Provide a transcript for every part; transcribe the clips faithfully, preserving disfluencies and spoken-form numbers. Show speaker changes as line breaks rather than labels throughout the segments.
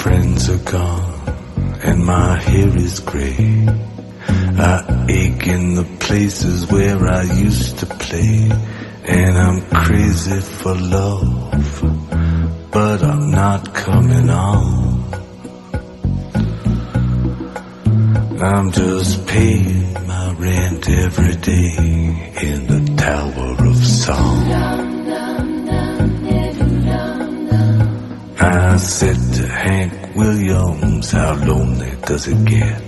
friends are gone and my hair is gray. I ache in the places where I used to play. And I'm crazy for love, but I'm not coming on. I'm just paying my rent every day in the Tower of Song. I said to Hank Williams, how lonely does it get?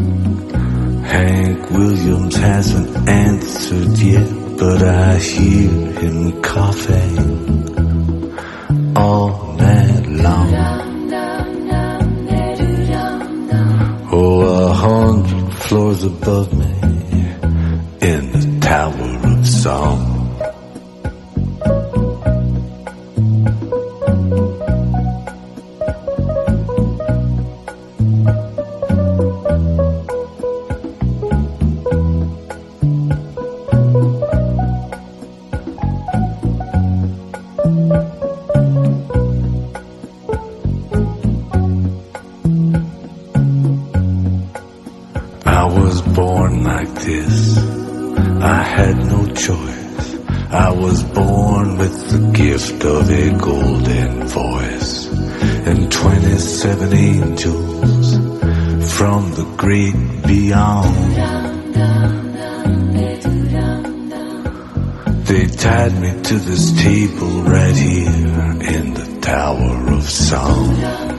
Hank Williams hasn't answered yet, but I hear him coughing all night long. Oh, a hundred floors above me in the Tower of Song. I was born like this, I had no choice. I was born with the gift of a golden voice, and twenty-seven angels from the great beyond. They tied me to this table right here in the Tower of Song,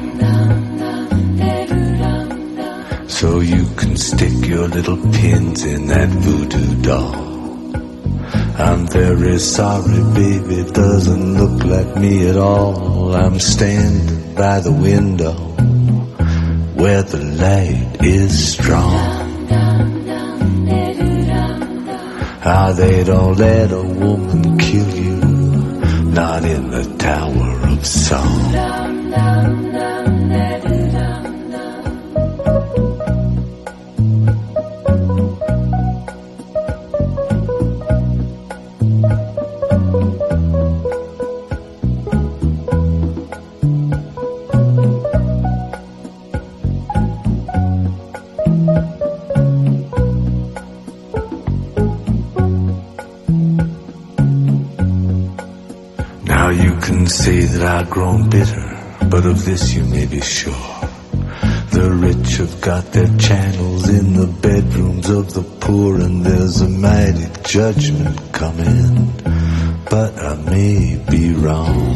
so you can stick your little pins in that voodoo doll. I'm very sorry, baby, it doesn't look like me at all. I'm standing by the window where the light is strong. Ah, they don't let a woman kill you, not in the Tower of Song. Now you can say that I've grown bitter, but of this you may be sure. The rich have got their channels in the bedrooms of the poor, and there's a mighty judgment coming, but I may be wrong.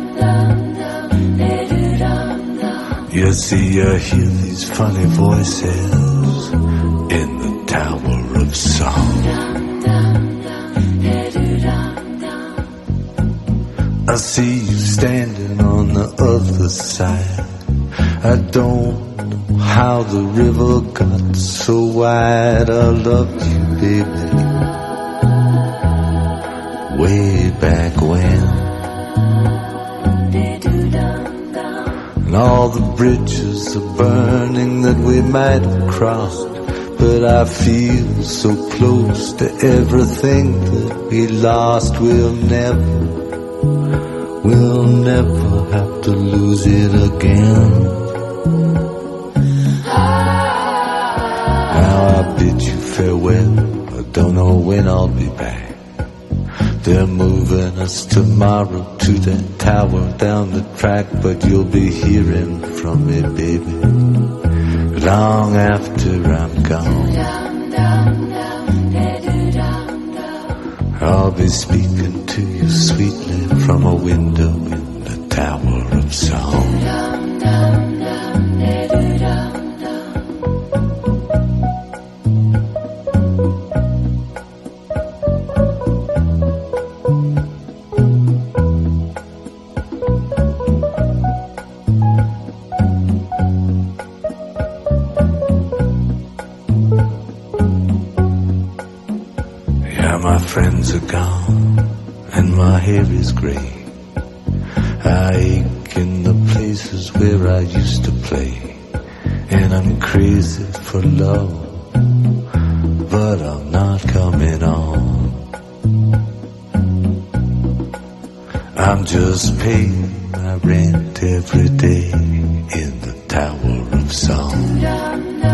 You see, I hear these funny voices in the Tower of Song. I see you standing on the other side. I don't know how the river got so wide. I loved you, baby, way back when. And all the bridges are burning that we might have crossed, but I feel so close to everything that we lost. We'll never We'll never have to lose it again. Now I bid you farewell, I don't know when I'll be back. They're moving us tomorrow to that tower down the track, but you'll be hearing from me, baby, long after I'm gone. I'll be speaking to you sweetly from a window in the Tower of Song. My friends are gone and my hair is grey. I ache in the places where I used to play, and I'm crazy for love, but I'm not coming on. I'm just paying my rent every day in the Tower of Song.